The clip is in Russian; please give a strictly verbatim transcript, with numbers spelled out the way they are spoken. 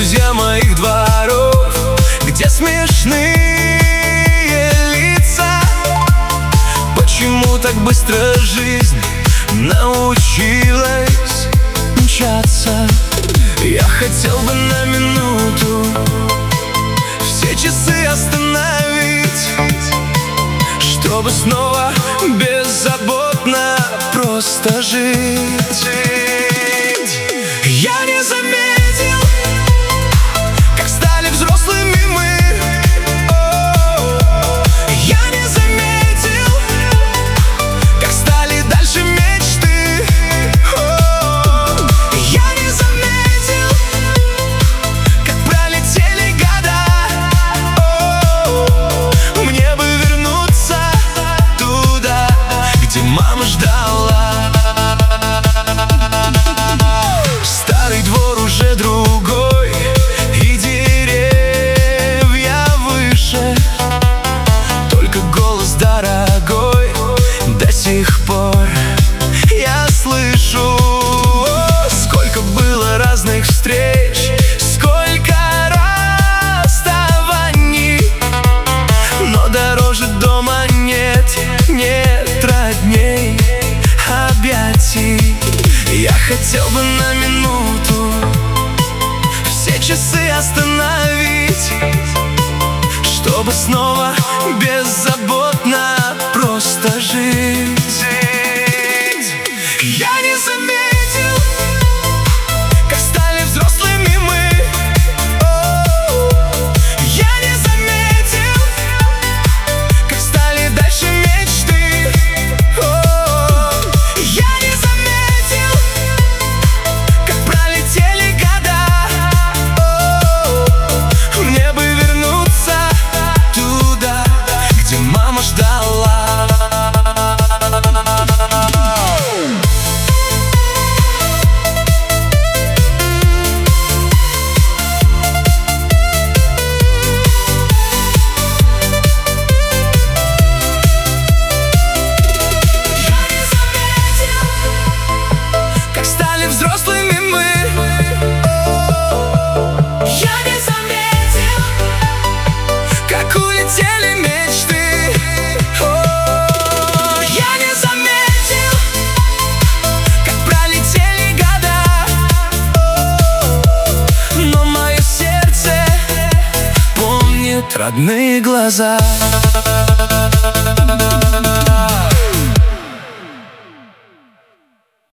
друзья моих дворов, где смешные лица. Почему так быстро жизнь научилась мчаться? Я хотел бы на минуту все часы остановить, чтобы снова беззаботно просто жить. Я не заметил, как стали взрослыми мы. О, я не заметил, как стали дальше мечты. О, я не заметил, как пролетели года. О, мне бы вернуться туда, где мама ждала. Старый двор уже другой, и деревья выше. Только голос дорогой до сих пор я слышу. О, сколько было разных встреч, сколько расставаний, но дороже дома нет, нет родней, объятий. Я хотел бы на минуту все часы остановить, чтобы снова беззаботно просто жить. Я не заметил, как стали взрослыми мы. О, я не заметил, как стали дальше мечты. О, я не заметил, как пролетели года. О, мне бы вернуться туда, где мама ждала. Взрослыми мы. О, я не заметил, как улетели мечты. О, я не заметил, как пролетели года. О, но мое сердце помнит родные глаза.